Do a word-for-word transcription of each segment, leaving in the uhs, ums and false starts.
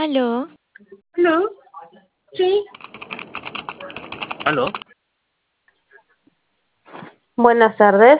Aló, ¿Aló? Sí. ¿Aló? Buenas tardes.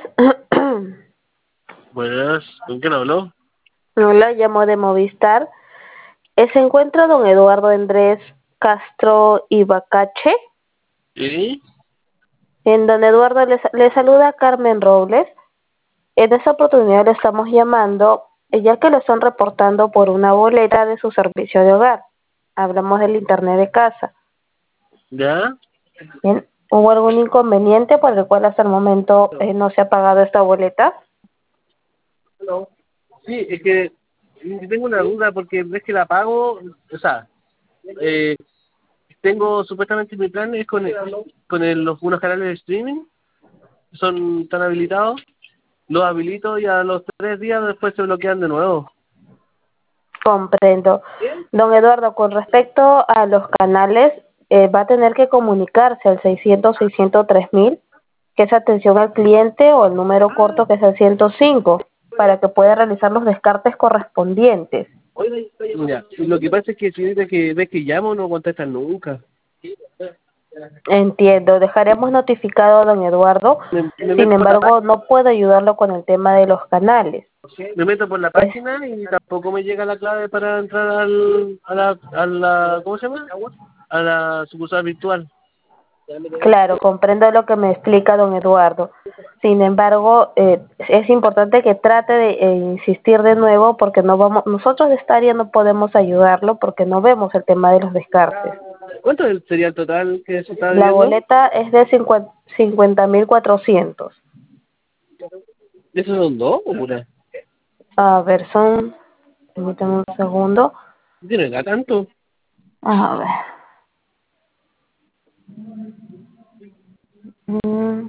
Buenas, ¿con quién habló? Hola, llamo de Movistar. Eh, ¿Se encuentra don Eduardo Andrés Castro Ibacache? ¿Sí? En don Eduardo le, sa- le saluda Carmen Robles. En esta oportunidad le estamos llamando, eh, ya que lo están reportando por una boleta de su servicio de hogar. Hablamos del internet de casa. ¿Ya? Bien, ¿hubo algún inconveniente por el cual hasta el momento eh, no se ha pagado esta boleta? ¿Aló? Sí, es que yo tengo una duda porque ves que la pago, o sea, eh, tengo supuestamente mi plan es con, el, con el- los, unos canales de streaming, son tan habilitados, los habilito y a los tres días después se bloquean de nuevo. Comprendo. Don Eduardo, con respecto a los canales, eh, va a tener que comunicarse al seiscientos, seiscientos tres mil, que es atención al cliente, o el número corto, que es el ciento cinco, para que pueda realizar los descartes correspondientes. Ya, y lo que pasa es que si ves que, ves que llamo no contestan nunca. Entiendo. Dejaremos notificado a don Eduardo. Me, me Sin meto por la embargo, no puedo ayudarlo con el tema de los canales. me meto por la Es página y tampoco me llega la clave para entrar al, a la, a la, ¿cómo se llama? A la sucursal virtual. claro, comprendo lo que me explica don Eduardo. Sin embargo, eh, es importante que trate de eh, insistir de nuevo, porque no vamos, nosotros de esta área no podemos ayudarlo porque no vemos el tema de los descartes. ¿Cuánto sería el total que se está La debiendo? boleta es de cincuenta mil cuatrocientos. ¿Esos son dos o una? A ver, son, permítame un segundo. ¿No era tanto? A ver. Mm,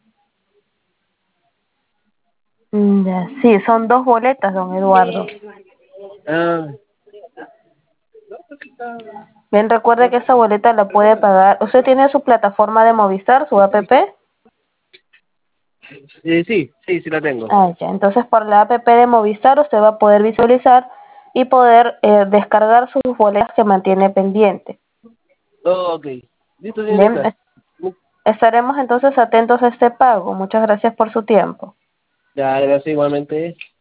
mm, ya, sí, son dos boletas, don Eduardo. Ah, Bien, recuerde que esta boleta la puede pagar. ¿Usted tiene su plataforma de Movistar, su app? eh, sí, sí, sí la tengo. Ah, ya. Entonces, por la app de Movistar usted va a poder visualizar y poder eh, descargar sus boletas que mantiene pendiente. Oh, ok. Listo, Bien, señorita. es- estaremos entonces atentos a este pago. Muchas gracias por su tiempo. Ya, gracias igualmente.